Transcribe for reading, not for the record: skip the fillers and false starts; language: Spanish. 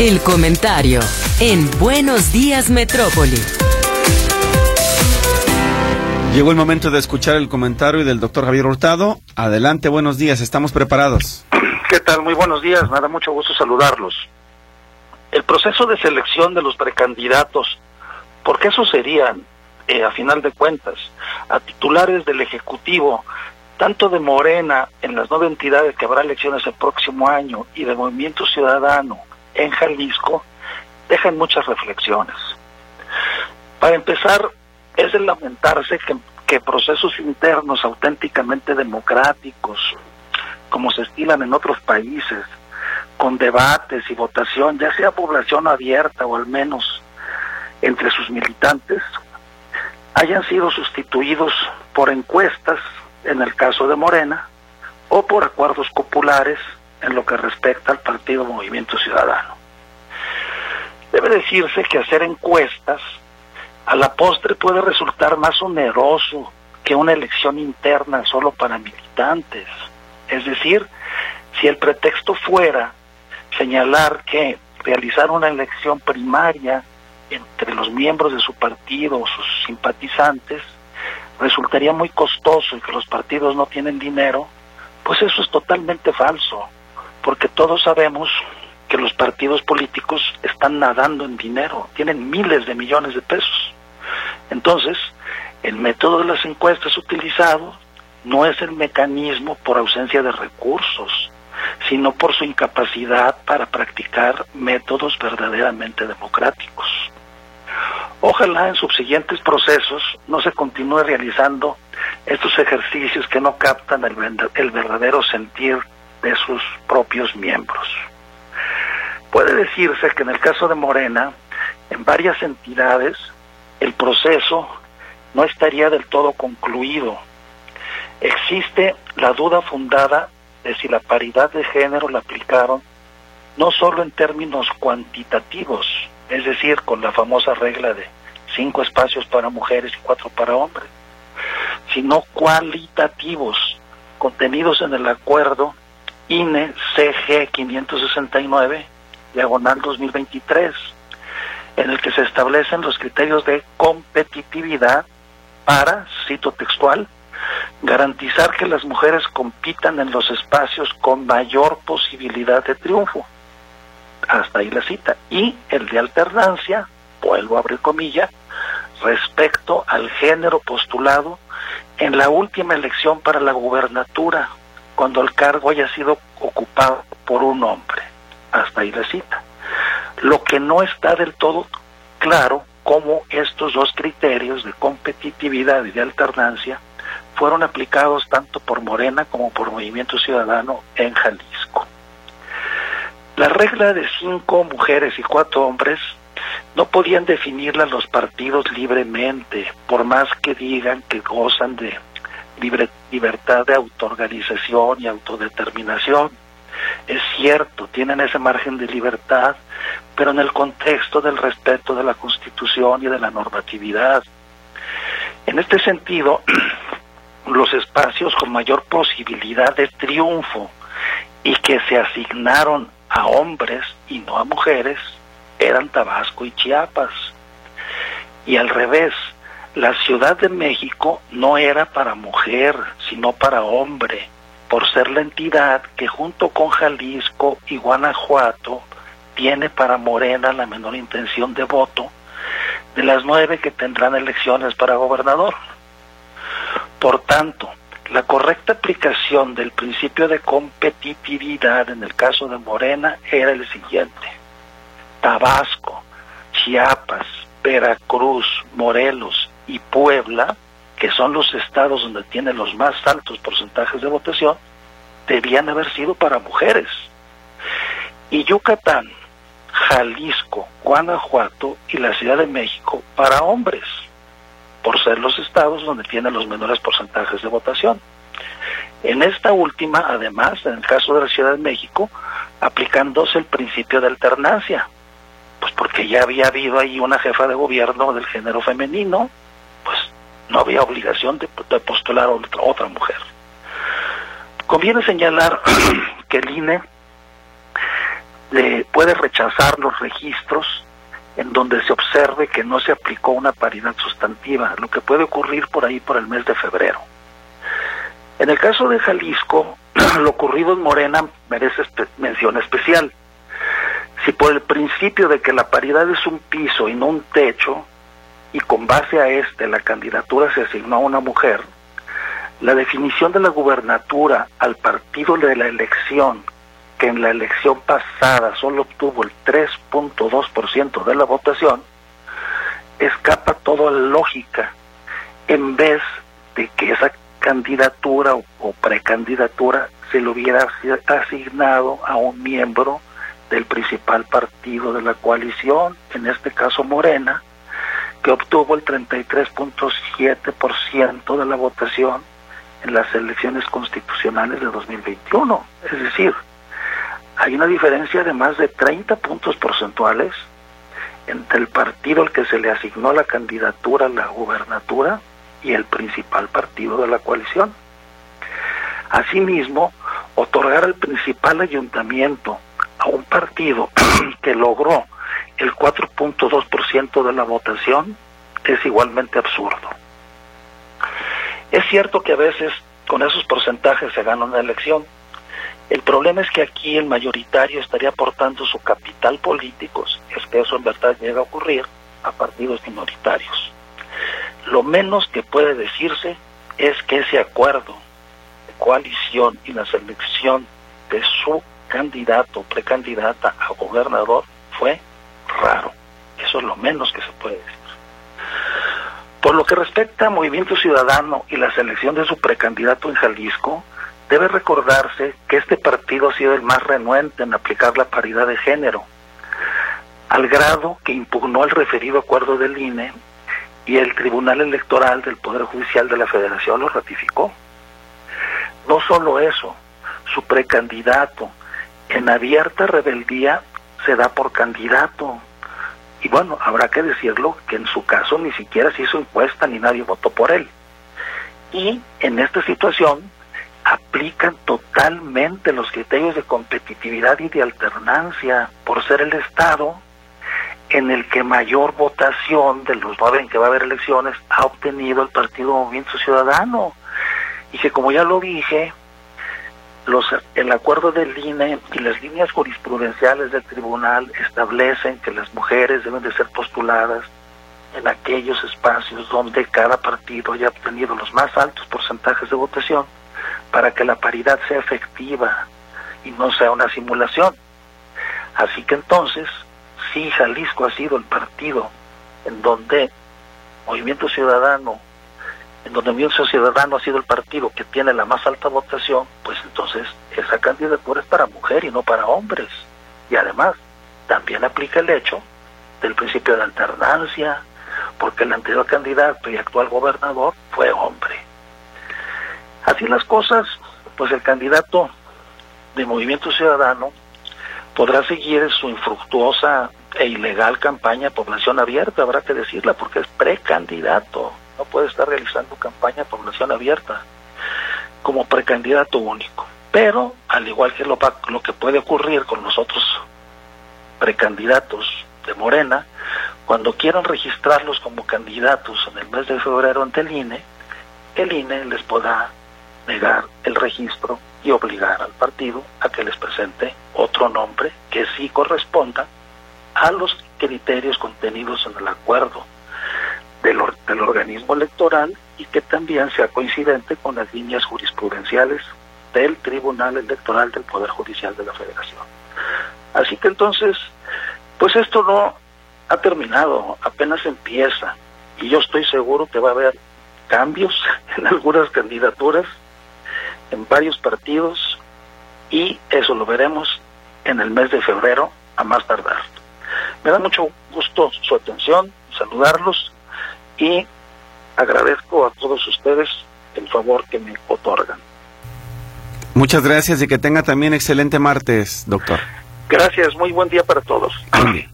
El comentario en Buenos Días Metrópoli. Llegó el momento de escuchar el comentario del doctor Javier Hurtado. Adelante, buenos días, estamos preparados. ¿Qué tal? Muy buenos días, me da mucho gusto saludarlos. El proceso de selección de los precandidatos, porque esos serían, a final de cuentas, a titulares del Ejecutivo, tanto de Morena en las 9 entidades que habrá elecciones el próximo año y de Movimiento Ciudadano en Jalisco, dejan muchas reflexiones. Para empezar, es de lamentarse que procesos internos auténticamente democráticos, como se estilan en otros países, con debates y votación, ya sea población abierta o al menos entre sus militantes, hayan sido sustituidos por encuestas, en el caso de Morena, o por acuerdos populares en lo que respecta al Partido Movimiento Ciudadano. Debe decirse que hacer encuestas a la postre puede resultar más oneroso que una elección interna solo para militantes. Es decir, si el pretexto fuera señalar que realizar una elección primaria entre los miembros de su partido o sus simpatizantes resultaría muy costoso y que los partidos no tienen dinero, pues eso es totalmente falso, porque todos sabemos que los partidos políticos están nadando en dinero, tienen miles de millones de pesos. Entonces, el método de las encuestas utilizado no es el mecanismo por ausencia de recursos, sino por su incapacidad para practicar métodos verdaderamente democráticos. Ojalá en subsiguientes procesos no se continúe realizando estos ejercicios que no captan el verdadero sentir de sus propios miembros. Puede decirse que en el caso de Morena, en varias entidades, el proceso no estaría del todo concluido. Existe la duda fundada de si la paridad de género la aplicaron no solo en términos cuantitativos, es decir, con la famosa regla de 5 espacios para mujeres y 4 para hombres, sino cualitativos, contenidos en el acuerdo INE CG 569, diagonal 2023, en el que se establecen los criterios de competitividad para, cito textual, garantizar que las mujeres compitan en los espacios con mayor posibilidad de triunfo. Hasta ahí la cita. Y el de alternancia, vuelvo a abrir comillas, respecto al género postulado en la última elección para la gubernatura, cuando el cargo haya sido ocupado por un hombre. Hasta ahí la cita. Lo que no está del todo claro cómo estos dos criterios de competitividad y de alternancia fueron aplicados tanto por Morena como por Movimiento Ciudadano en Jalisco. La regla de 5 mujeres y 4 hombres no podían definirla los partidos libremente, por más que digan que gozan de libertad de autoorganización y autodeterminación. Es cierto, tienen ese margen de libertad, pero en el contexto del respeto de la Constitución y de la normatividad. En este sentido, los espacios con mayor posibilidad de triunfo y que se asignaron a hombres y no a mujeres eran Tabasco y Chiapas. Y al revés, la Ciudad de México no era para mujer, sino para hombre, por ser la entidad que junto con Jalisco y Guanajuato tiene para Morena la menor intención de voto de las 9 que tendrán elecciones para gobernador. Por tanto, la correcta aplicación del principio de competitividad en el caso de Morena era el siguiente: Tabasco, Chiapas, Veracruz, Morelos y Puebla, que son los estados donde tienen los más altos porcentajes de votación, debían haber sido para mujeres. Y Yucatán, Jalisco, Guanajuato y la Ciudad de México para hombres, por ser los estados donde tienen los menores porcentajes de votación. En esta última, además, en el caso de la Ciudad de México, aplicándose el principio de alternancia, pues porque ya había habido ahí una jefa de gobierno del género femenino, pues no había obligación de postular a otra mujer. Conviene señalar que el INE puede rechazar los registros en donde se observe que no se aplicó una paridad sustantiva, lo que puede ocurrir por ahí por el mes de febrero. En el caso de Jalisco, lo ocurrido en Morena merece mención especial. Si por el principio de que la paridad es un piso y no un techo, y con base a la candidatura se asignó a una mujer, la definición de la gubernatura al partido de la elección, que en la elección pasada solo obtuvo el 3.2% de la votación, escapa toda lógica, en vez de que esa candidatura o precandidatura se le hubiera asignado a un miembro del principal partido de la coalición, en este caso Morena, que obtuvo el 33.7% de la votación en las elecciones constitucionales de 2021. Es decir, hay una diferencia de más de 30 puntos porcentuales entre el partido al que se le asignó la candidatura a la gubernatura y el principal partido de la coalición. Asimismo, otorgar el principal ayuntamiento a un partido que logró el 4.2% de la votación es igualmente absurdo. Es cierto que a veces con esos porcentajes se gana una elección. El problema es que aquí el mayoritario estaría aportando su capital político, es que eso en verdad llega a ocurrir, a partidos minoritarios. Lo menos que puede decirse es que ese acuerdo de coalición y la selección de su candidato o precandidata a gobernador fue raro. Eso es lo menos que se puede decir. Por lo que respecta a Movimiento Ciudadano y la selección de su precandidato en Jalisco, debe recordarse que este partido ha sido el más renuente en aplicar la paridad de género, al grado que impugnó el referido acuerdo del INE y el Tribunal Electoral del Poder Judicial de la Federación lo ratificó. No solo eso, su precandidato, en abierta rebeldía, se da por candidato. Y bueno, habrá que decirlo que en su caso ni siquiera se hizo encuesta ni nadie votó por él. Y en esta situación aplican totalmente los criterios de competitividad y de alternancia por ser el Estado en el que mayor votación de los 9 en que va a haber elecciones ha obtenido el Partido Movimiento Ciudadano. Y que, como ya lo dije, el acuerdo del INE y las líneas jurisprudenciales del tribunal establecen que las mujeres deben de ser postuladas en aquellos espacios donde cada partido haya obtenido los más altos porcentajes de votación para que la paridad sea efectiva y no sea una simulación. Así que entonces, si Jalisco ha sido el partido en donde Movimiento Ciudadano ha sido el partido que tiene la más alta votación, pues entonces esa candidatura es para mujer y no para hombres. Y además, también aplica el hecho del principio de alternancia, porque el anterior candidato y actual gobernador fue hombre. Así las cosas, pues el candidato de Movimiento Ciudadano podrá seguir su infructuosa e ilegal campaña a población abierta, habrá que decirla, porque es precandidato. No puede estar realizando campaña a población abierta como precandidato único. Pero, al igual que lo que puede ocurrir con los otros precandidatos de Morena, cuando quieran registrarlos como candidatos en el mes de febrero ante el INE les podrá negar el registro y obligar al partido a que les presente otro nombre que sí corresponda a los criterios contenidos en el acuerdo del organismo electoral y que también sea coincidente con las líneas jurisprudenciales del Tribunal Electoral del Poder Judicial de la Federación. Así que entonces, pues esto no ha terminado, apenas empieza, y yo estoy seguro que va a haber cambios en algunas candidaturas, en varios partidos, y eso lo veremos en el mes de febrero a más tardar. Me da mucho gusto su atención, saludarlos, y agradezco a todos ustedes el favor que me otorgan. Muchas gracias y que tenga también excelente martes, doctor. Gracias, muy buen día para todos. Buen día.